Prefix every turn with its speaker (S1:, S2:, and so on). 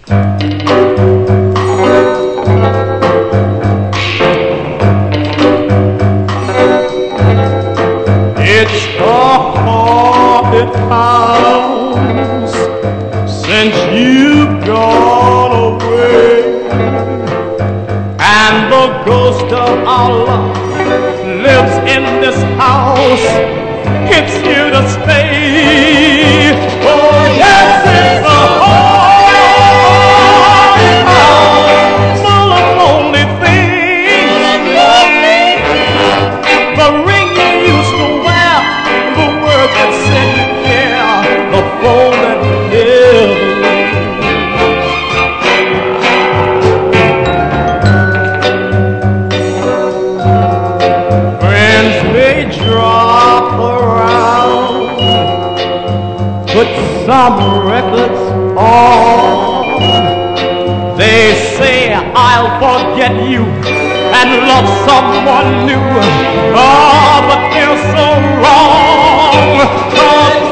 S1: It's a haunted house since you've gone away, and the ghost of our love lives in this house. It's here to stay. Oh yes, it's a haunted house full of lonely things. The ring you used to wear, the word that said you care, the phone that never rings. Friends may drop around, put some records on. They say I'll forget you and love someone new. Oh, but they're so wrong. 'Cause